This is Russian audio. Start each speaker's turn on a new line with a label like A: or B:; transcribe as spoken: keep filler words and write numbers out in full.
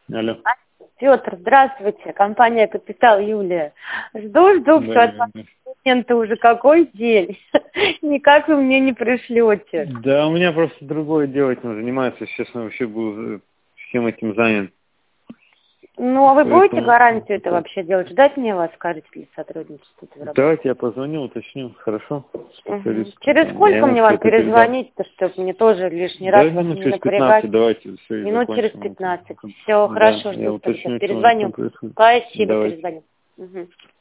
A: Алло.
B: Петр, здравствуйте. Компания «Капитал», Юлия. Жду, жду,
A: Да,
B: все от вас документы уже какой день. Никак вы мне не пришлете.
A: да, у меня просто другое дело этим занимается. Сейчас я вообще был всем этим занят.
B: Ну, а вы
A: Поэтому...
B: будете гарантию это вообще делать? Ждать мне вас, скажете, для сотрудничества?
A: Давайте я позвоню, уточню. Хорошо?
B: Угу. Через сколько мне вам перезвонить-то, чтобы мне тоже лишний
A: да,
B: раз вас
A: минут
B: не
A: через
B: напрягать?
A: пятнадцать давайте. Все,
B: Минут через
A: закончим.
B: пятнадцать. Все,
A: Да,
B: хорошо,
A: я
B: жду.
A: уточню, что
B: Перезвоню.
A: там происходит.
B: Спасибо,
A: Давайте.
B: перезвоню. Угу.